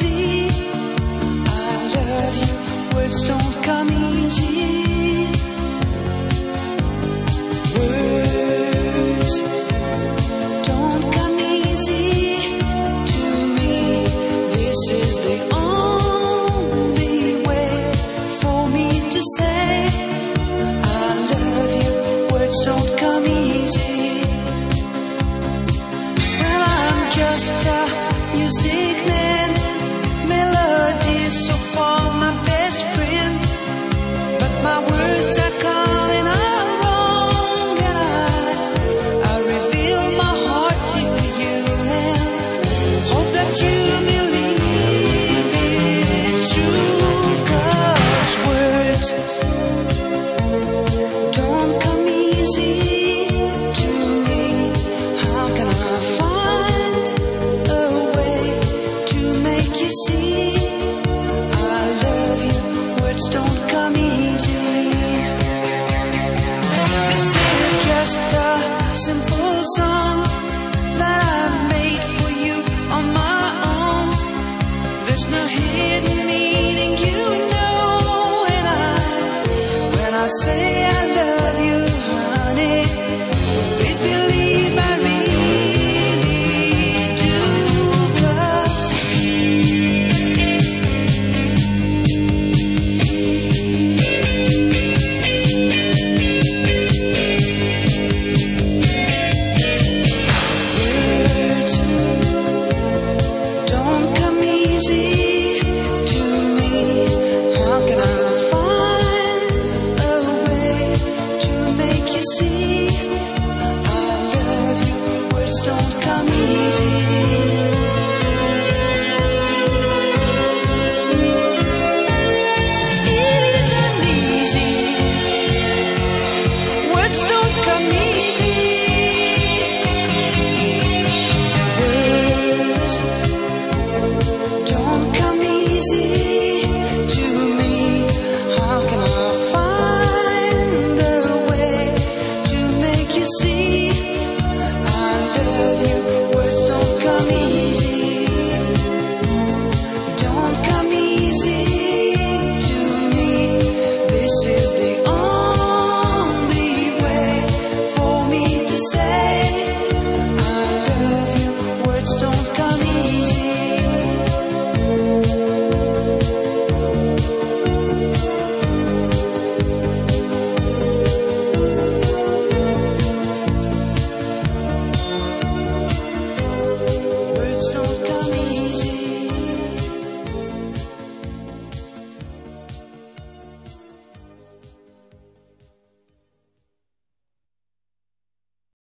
easy. I love you, words don't come easy. Words don't come easy to me. This is the only way for me to say I love you. Words don't come easy. Well, I'm just a music man. Melody so far my best friend, but my words are coming out wrong, and I reveal my heart to you and hope that you believe it's true. 'Cause words don't come easy to me. How can I find a way to make you see I love you? Words don't come easy. This is just a simple song that I made for you on my own. There's no hidden meaning, you know, and when I say I love you, honey, please believe I really do. 'Cause words don't come easy to me. How can I find a way to make you see I love you? Words don't come easy.